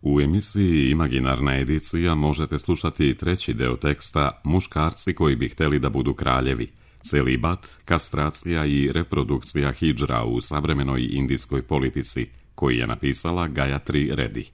U emisiji Imaginarna edicija možete slušati treći deo teksta Muškarci koji bi htjeli da budu kraljevi, celibat, kastracija i reprodukcija hidžra u savremenoj indijskoj politici, koji je napisala Gayatri Reddy.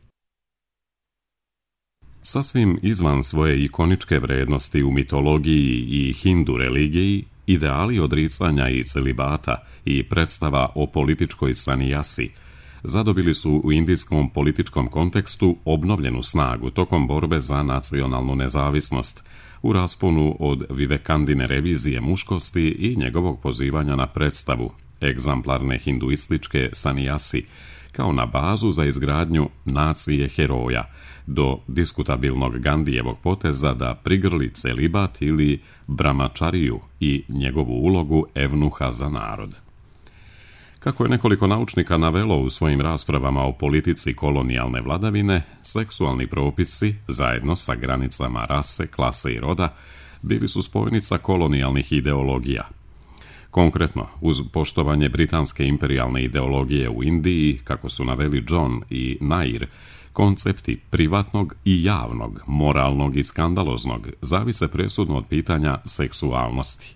Sasvim izvan svoje ikoničke vrednosti u mitologiji i hindu religiji, ideali odricanja i celibata i predstava o političkoj sanijasi zadobili su u indijskom političkom kontekstu obnovljenu snagu tokom borbe za nacionalnu nezavisnost, u rasponu od Vivekandine revizije muškosti i njegovog pozivanja na predstavu egzamplarne hinduističke sanijasi kao na bazu za izgradnju nacije heroja, do diskutabilnog Gandijevog poteza da prigrli celibat ili brahmačariju i njegovu ulogu evnuha za narod. Kako je nekoliko naučnika navelo u svojim raspravama o politici kolonijalne vladavine, seksualni propisi, zajedno sa granicama rase, klase i roda, bili su spojnica kolonijalnih ideologija. Konkretno, uz poštovanje britanske imperijalne ideologije u Indiji, kako su naveli John i Nair, koncepti privatnog i javnog, moralnog i skandaloznog zavise presudno od pitanja seksualnosti.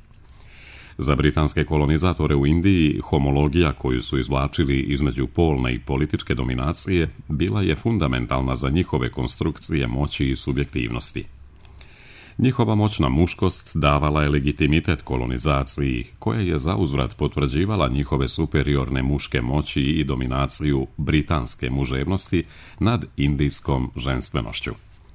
Za britanske kolonizatore u Indiji homologija koju su izvlačili između polne i političke dominacije bila je fundamentalna za njihove konstrukcije moći i subjektivnosti. Njihova moćna muškost davala je legitimitet kolonizaciji, koja je zauzvrat potvrđivala njihove superiorne muške moći i dominaciju britanske muževnosti nad indijskom ženstvenošću.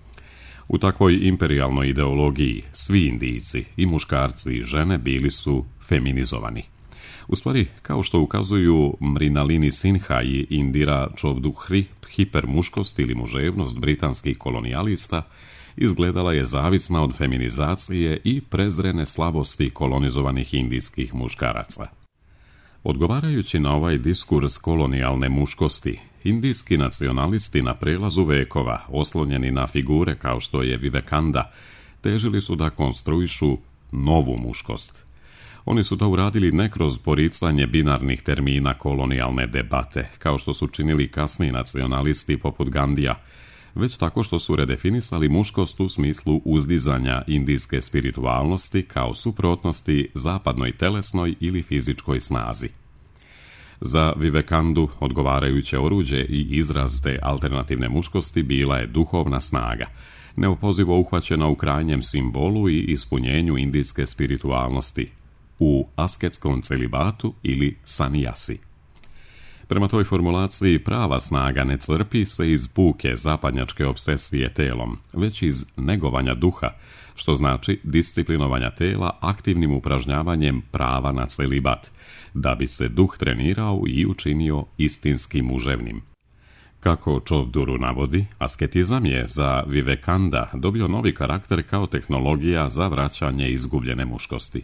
U takvoj imperijalnoj ideologiji svi Indijci, i muškarci i žene, bili su feminizovani. U stvari, kao što ukazuju Mrinalini Sinha i Indira Čovduhri, hipermuškost ili muževnost britanskih kolonijalista izgledala je zavisna od feminizacije i prezrene slabosti kolonizovanih indijskih muškaraca. Odgovarajući na ovaj diskurs kolonijalne muškosti, indijski nacionalisti na prelazu vekova, oslonjeni na figure kao što je Vivekanda, težili su da konstruišu novu muškost. Oni su to uradili ne kroz poricanje binarnih termina kolonijalne debate, kao što su činili kasniji nacionalisti poput Gandija, već tako što su redefinisali muškost u smislu uzdizanja indijske spiritualnosti kao suprotnosti zapadnoj telesnoj ili fizičkoj snazi. Za Vivekandu odgovarajuće oruđe i izraz te alternativne muškosti bila je duhovna snaga, neopozivo uhvaćena u krajnjem simbolu i ispunjenju indijske spiritualnosti, u asketskom celibatu ili sanijasi. Prema toj formulaciji prava snaga ne crpi se iz puke zapadnjačke obsesije telom, već iz negovanja duha, što znači disciplinovanja tela aktivnim upražnjavanjem prava na celibat, da bi se duh trenirao i učinio istinski muževnim. Kako Čovduru navodi, asketizam je za Vivekanda dobio novi karakter kao tehnologija za vraćanje izgubljene muškosti.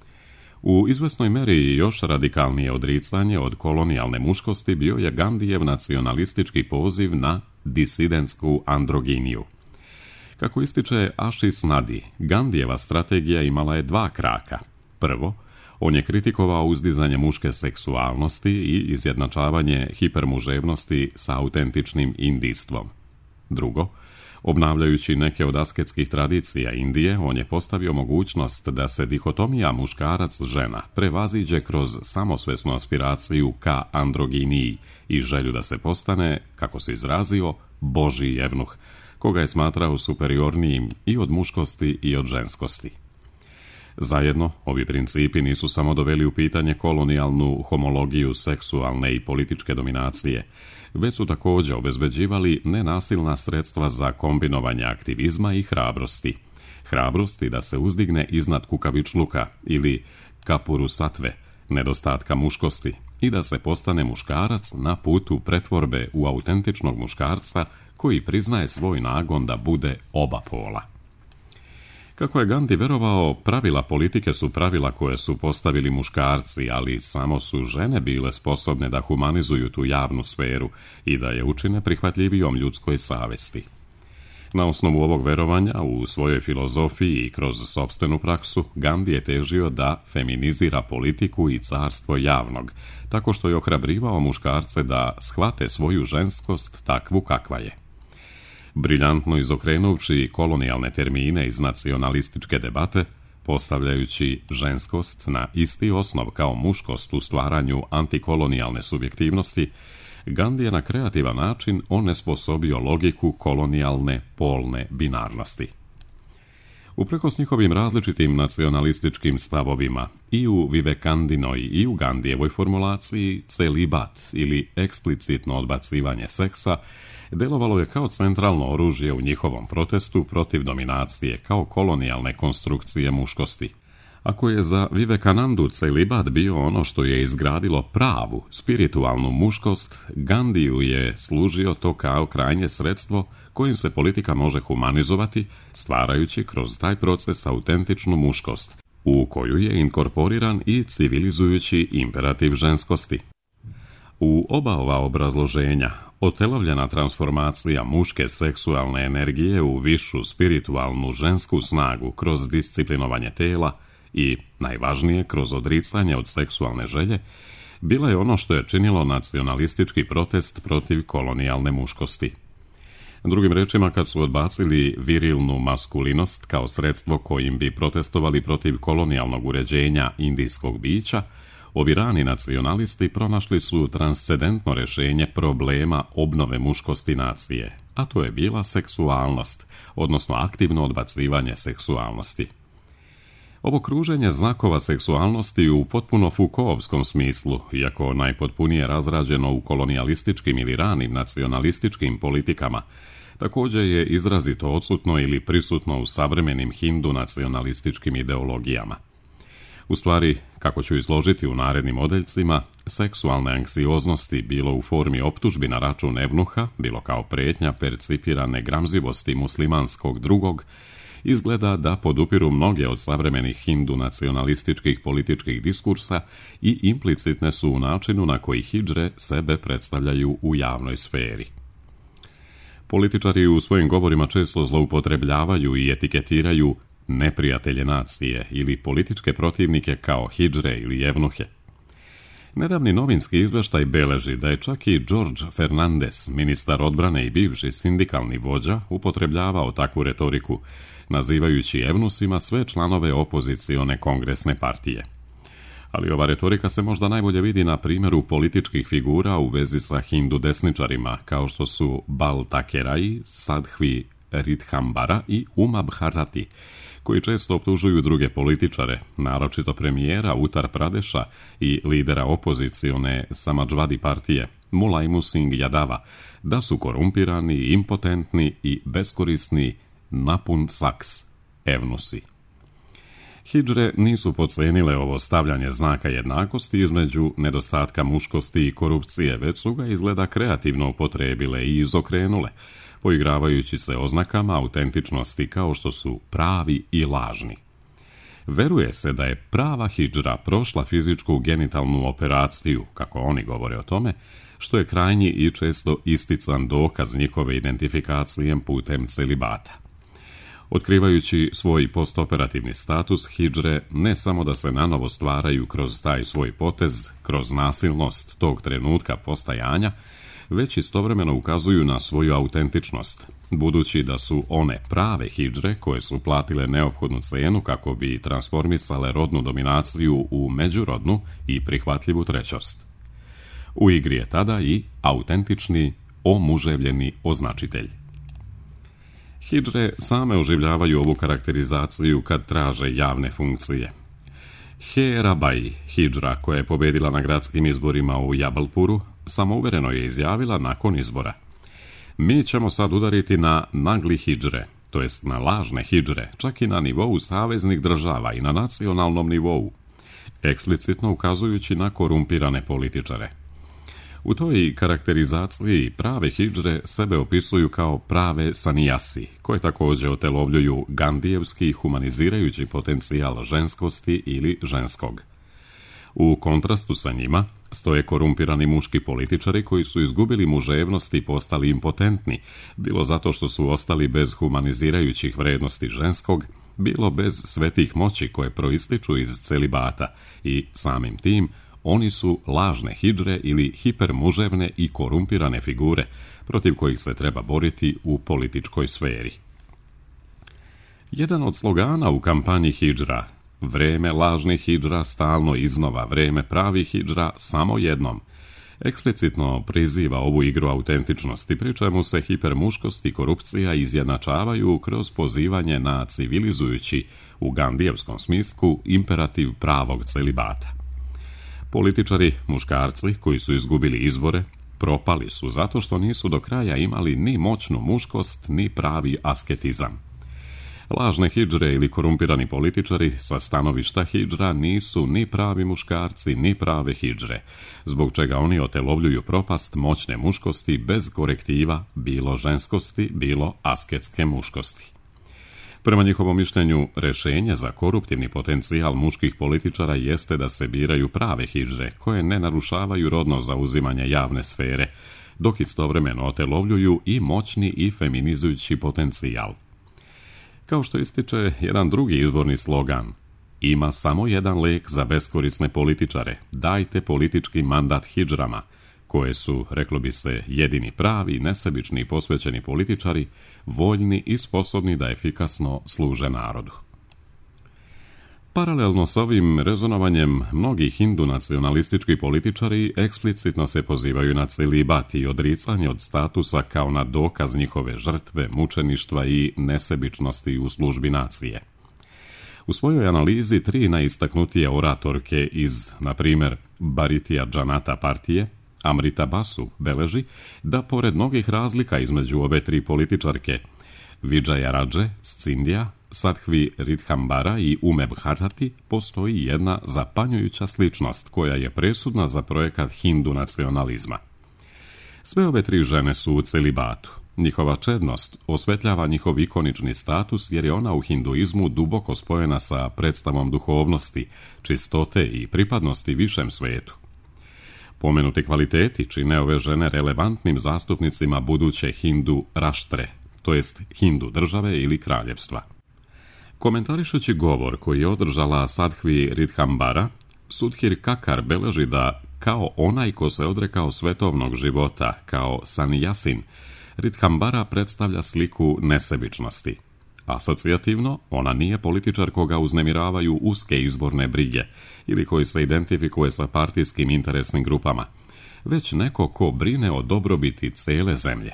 U izvesnoj meri još radikalnije odricanje od kolonijalne muškosti bio je Gandijev nacionalistički poziv na disidentsku androginiju. Kako ističe Ashis Nadi, Gandijeva strategija imala je dva kraka. Prvo, on je kritikovao uzdizanje muške seksualnosti i izjednačavanje hipermuževnosti sa autentičnim indijstvom. Drugo, obnavljajući neke od asketskih tradicija Indije, on je postavio mogućnost da se dihotomija muškarac-žena prevaziđe kroz samosvesnu aspiraciju ka androginiji i želju da se postane, kako se izrazio, Božji evnuh, koga je smatrao superiornijim i od muškosti i od ženskosti. Zajedno, ovi principi nisu samo doveli u pitanje kolonijalnu homologiju seksualne i političke dominacije, već su također obezbeđivali nenasilna sredstva za kombinovanje aktivizma i hrabrosti. Hrabrosti da se uzdigne iznad kukavičluka ili kapurusatve, nedostatka muškosti, i da se postane muškarac na putu pretvorbe u autentičnog muškarca koji priznaje svoj nagon da bude oba pola. Kako je Gandhi verovao, pravila politike su pravila koje su postavili muškarci, ali samo su žene bile sposobne da humanizuju tu javnu sferu i da je učine prihvatljivijom ljudskoj savesti. Na osnovu ovog verovanja, u svojoj filozofiji i kroz sopstvenu praksu, Gandhi je težio da feminizira politiku i carstvo javnog, tako što je ohrabrivao muškarce da shvate svoju ženskost takvu kakva je. briljantno izokrenuvši kolonijalne termine iz nacionalističke debate, postavljajući ženskost na isti osnov kao muškost u stvaranju antikolonijalne subjektivnosti, Gandhi je na kreativan način onesposobio logiku kolonijalne polne binarnosti. Uprkos njihovim različitim nacionalističkim stavovima, i u Vivekandinoj i u Gandijevoj formulaciji celibat ili eksplicitno odbacivanje seksa delovalo je kao centralno oružje u njihovom protestu protiv dominacije kao kolonijalne konstrukcije muškosti. Ako je za Vivekanandu celibat bio ono što je izgradilo pravu, spiritualnu muškost, Gandiju je služio to kao krajnje sredstvo kojim se politika može humanizovati, stvarajući kroz taj proces autentičnu muškost, u koju je inkorporiran i civilizujući imperativ ženskosti. U oba ova obrazloženja, otelovljena transformacija muške seksualne energije u višu spiritualnu žensku snagu kroz disciplinovanje tela i, najvažnije, kroz odricanje od seksualne želje, bila je ono što je činilo nacionalistički protest protiv kolonijalne muškosti. Drugim rečima, kad su odbacili virilnu maskulinost kao sredstvo kojim bi protestovali protiv kolonijalnog uređenja indijskog bića, ovi rani nacionalisti pronašli su transcendentno rješenje problema obnove muškosti nacije, a to je bila seksualnost, odnosno aktivno odbacivanje seksualnosti. Ovo kruženje znakova seksualnosti u potpuno Foucaultovskom smislu, iako najpotpunije razrađeno u kolonijalističkim ili ranim nacionalističkim politikama, također je izrazito odsutno ili prisutno u savremenim hindu nacionalističkim ideologijama. U stvari, kako ću izložiti u narednim odeljcima, seksualne anksioznosti, bilo u formi optužbi na račun evnuha, bilo kao prijetnja percipirane gramzivosti muslimanskog drugog, izgleda da podupiru mnoge od savremenih hindu nacionalističkih političkih diskursa i implicitne su u načinu na koji hidžre sebe predstavljaju u javnoj sferi. Političari u svojim govorima često zloupotrebljavaju i etiketiraju neprijatelje nacije ili političke protivnike kao hidžre ili evnuhe. Nedavni novinski izveštaj beleži da je čak i George Fernandez, ministar odbrane i bivši sindikalni vođa, upotrebljavao takvu retoriku, nazivajući evnusima sve članove opozicione kongresne partije. Ali ova retorika se možda najbolje vidi na primjeru političkih figura u vezi sa hindu desničarima, kao što su Bal Takerai, Sadhvi Ridhambara i Uma Bharati, koji često optužuju druge političare, naročito premijera Uttar Pradeša i lidera opozicione Samajvadi partije, Mulaimu Singh Yadava, da su korumpirani, impotentni i beskorisni napun saks, evnusi. Hidžre nisu podcijenile ovo stavljanje znaka jednakosti između nedostatka muškosti i korupcije, već su ga izgleda kreativno upotrijebile i izokrenule, poigravajući se oznakama autentičnosti kao što su pravi i lažni. Veruje se da je prava hidžra prošla fizičku genitalnu operaciju, kako oni govore o tome, što je krajnji i često istican dokaz njihove identifikacije putem celibata. Otkrivajući svoj postoperativni status, hidžre ne samo da se nanovo stvaraju kroz taj svoj potez, kroz nasilnost tog trenutka postajanja, već istovremeno ukazuju na svoju autentičnost, budući da su one prave hidžre koje su platile neophodnu cenu kako bi transformisale rodnu dominaciju u međurodnu i prihvatljivu trećost. U igri je tada i autentični, omuževljeni označitelj. Hidžre same oživljavaju ovu karakterizaciju kad traže javne funkcije. Herabai, hidžra koja je pobedila na gradskim izborima u Jabalpuru, samouvereno je izjavila nakon izbora: mi ćemo sad udariti na nagli hidžre, to jest na lažne hidžre, čak i na nivou saveznih država i na nacionalnom nivou, eksplicitno ukazujući na korumpirane političare. U toj karakterizaciji prave hidžre sebe opisuju kao prave sanijasi, koje također otelovljuju gandijevski humanizirajući potencijal ženskosti ili ženskog. U kontrastu sa njima stoje korumpirani muški političari koji su izgubili muževnost i postali impotentni, bilo zato što su ostali bez humanizirajućih vrednosti ženskog, bilo bez svetih moći koje proističu iz celibata i samim tim Oni su lažne hidžre ili hipermuževne i korumpirane figure protiv kojih se treba boriti u političkoj sferi. Jedan od slogana u kampanji hidžra: vreme lažnih hidžra stalno iznova, vreme pravih hidžra samo jednom, eksplicitno priziva ovu igru autentičnosti, pri čemu se hipermuškost i korupcija izjednačavaju kroz pozivanje na civilizujući, u Gandijevskom smislu, imperativ pravog celibata. Političari, muškarci koji su izgubili izbore, propali su zato što nisu do kraja imali ni moćnu muškost, ni pravi asketizam. Lažne hidžre ili korumpirani političari sa stanovišta hidžra nisu ni pravi muškarci, ni prave hidžre, zbog čega oni otelovljuju propast moćne muškosti bez korektiva, bilo ženskosti, bilo asketske muškosti. Prema njihovom mišljenju, rješenje za koruptivni potencijal muških političara jeste da se biraju prave hidžre, koje ne narušavaju rodno zauzimanje javne sfere, dok istovremeno otelovljuju i moćni i feminizujući potencijal. Kao što ističe jedan drugi izborni slogan: ima samo jedan lek za beskorisne političare, dajte politički mandat hidžrama, koje su, reklo bi se, jedini pravi, nesebični i posvećeni političari, voljni i sposobni da efikasno služe narodu. Paralelno s ovim rezonovanjem, mnogi hindu nacionalistički političari eksplicitno se pozivaju na celibat i odricanje od statusa kao na dokaz njihove žrtve, mučeništva i nesebičnosti u službi nacije. U svojoj analizi 3 najistaknutije oratorke iz, na primjer, Bharatiya Janata partije, Amrita Basu, beleži da pored mnogih razlika između ove 3 političarke, Vijaya Raje, Scindija, Sadhvi Ridhambara i Ume Bharati, postoji jedna zapanjujuća sličnost koja je presudna za projekat hindu nacionalizma. Sve ove 3 žene su u celibatu. Njihova čednost osvetljava njihov ikonični status jer je ona u hinduizmu duboko spojena sa predstavom duhovnosti, čistote i pripadnosti višem svetu. Pomenuti kvaliteti čine ove žene relevantnim zastupnicima buduće hindu raštre, to jest hindu države ili kraljevstva. Komentarišući govor koji je održala Sadhvi Ridhambara, Sudhir Kakar beleži da, kao onaj ko se odrekao svetovnog života, kao sanjasin, Ridhambara predstavlja sliku nesebičnosti. Asocijativno, ona nije političar koga uznemiravaju uske izborne brige ili koji se identifikuje sa partijskim interesnim grupama, već neko ko brine o dobrobiti cele zemlje.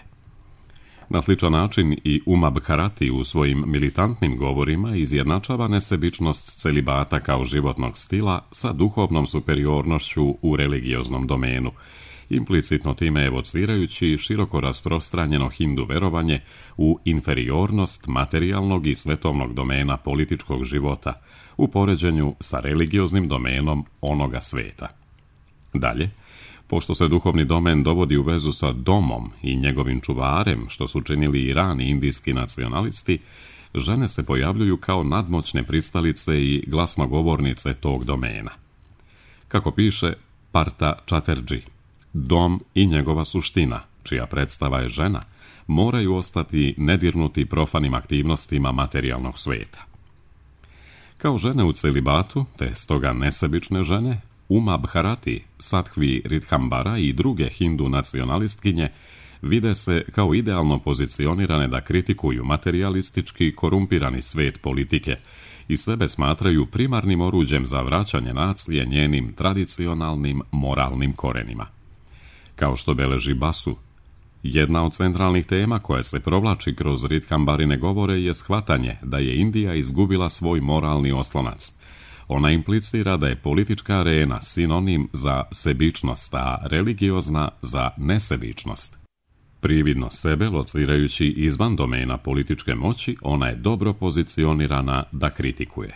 Na sličan način i Uma Bharati u svojim militantnim govorima izjednačava nesebičnost celibata kao životnog stila sa duhovnom superiornošću u religioznom domenu, implicitno time evocirajući široko rasprostranjeno hindu verovanje u inferiornost materijalnog i svetovnog domena političkog života u poređenju sa religioznim domenom onoga sveta. Dalje, pošto se duhovni domen dovodi u vezu sa domom i njegovim čuvarem, što su činili i rani indijski nacionalisti, žene se pojavljuju kao nadmoćne pristalice i glasnogovornice tog domena. Kako piše Partha Chatterjee, dom i njegova suština, čija predstava je žena, moraju ostati nedirnuti profanim aktivnostima materijalnog sveta. Kao žene u celibatu, te stoga nesebične žene, Uma Bharati, Sadhvi Ridhambara i druge hindu nacionalistkinje vide se kao idealno pozicionirane da kritikuju materijalistički korumpirani svet politike i sebe smatraju primarnim oruđem za vraćanje nacije njenim tradicionalnim moralnim korenima. Kao što beleži Basu, jedna od centralnih tema koja se provlači kroz Ridhambarine govore je shvatanje da je Indija izgubila svoj moralni oslonac. Ona implicira da je politička arena sinonim za sebičnost, a religiozna za nesebičnost. Prividno sebe locirajući izvan domena političke moći, ona je dobro pozicionirana da kritikuje.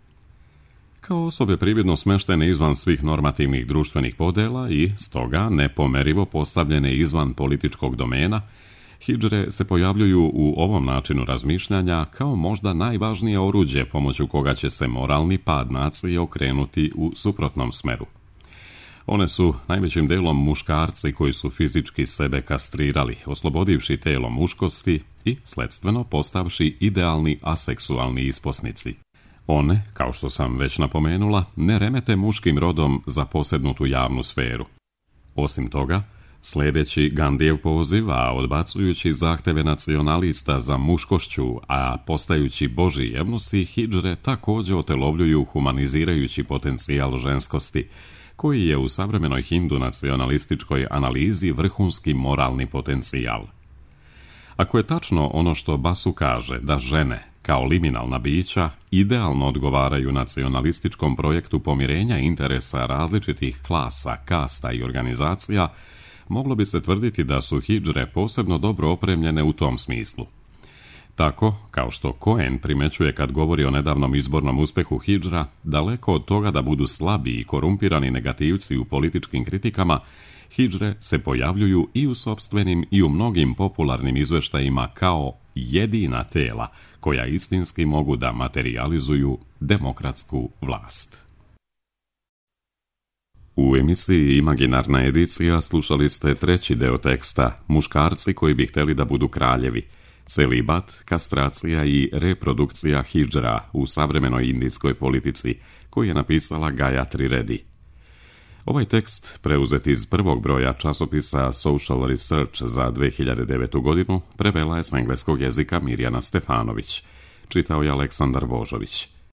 Kao osobe prividno smeštene izvan svih normativnih društvenih podela i, stoga, nepomerivo postavljene izvan političkog domena, hidžre se pojavljuju u ovom načinu razmišljanja kao možda najvažnije oruđe pomoću koga će se moralni pad nacije okrenuti u suprotnom smeru. One su najvećim delom muškarci koji su fizički sebe kastrirali, oslobodivši telo muškosti i, sledstveno, postavši idealni aseksualni isposnici. One, kao što sam već napomenula, ne remete muškim rodom zaposednutu javnu sferu. Osim toga, sljedeći Gandijev poziv, a odbacujući zahteve nacionalista za muškošću, a postajući božji jevnusi, hidžre također otelovljuju humanizirajući potencijal ženskosti, koji je u savremenoj hindu nacionalističkoj analizi vrhunski moralni potencijal. Ako je tačno ono što Basu kaže, da žene, kao liminalna bića, idealno odgovaraju nacionalističkom projektu pomirenja interesa različitih klasa, kasta i organizacija, moglo bi se tvrditi da su hidžre posebno dobro opremljene u tom smislu. Tako, kao što Cohen primećuje kad govori o nedavnom izbornom uspjehu hidžra, daleko od toga da budu slabi i korumpirani negativci u političkim kritikama, hidžre se pojavljuju i u sopstvenim i u mnogim popularnim izveštajima kao jedina tela koja istinski mogu da materializuju demokratsku vlast. U emisiji Imaginarna edicija slušali ste treći deo teksta Muškarci koji bi htjeli da budu kraljevi, celibat, kastracija i reprodukcija hidžra u savremenoj indijskoj politici, koji je napisala Gayatri Reddy. Ovaj tekst, preuzet iz prvog broja časopisa Social Research za 2009. godinu, prevela je s engleskog jezika Mirjana Stefanović. Čitao je Aleksandar Božović.